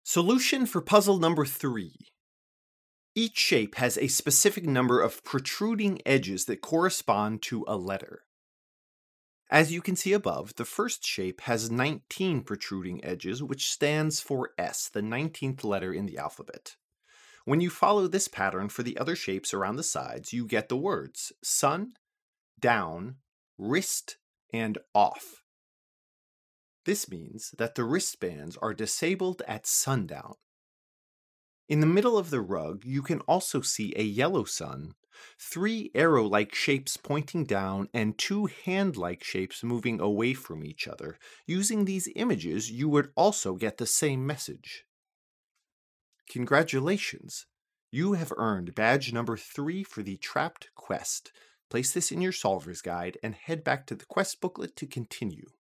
Solution for puzzle number 3. Each shape has a specific number of protruding edges that correspond to a letter. As you can see above, the first shape has 19 protruding edges, which stands for S, the 19th letter in the alphabet. When you follow this pattern for the other shapes around the sides, you get the words sun, down, wrist, and off. This means that the wristbands are disabled at sundown. In the middle of the rug, you can also see a yellow sun, 3 arrow-like shapes pointing down, and 2 hand-like shapes moving away from each other. Using these images, you would also get the same message. Congratulations! You have earned badge number 3 for the Trapped Quest. Place this in your solver's guide and head back to the quest booklet to continue.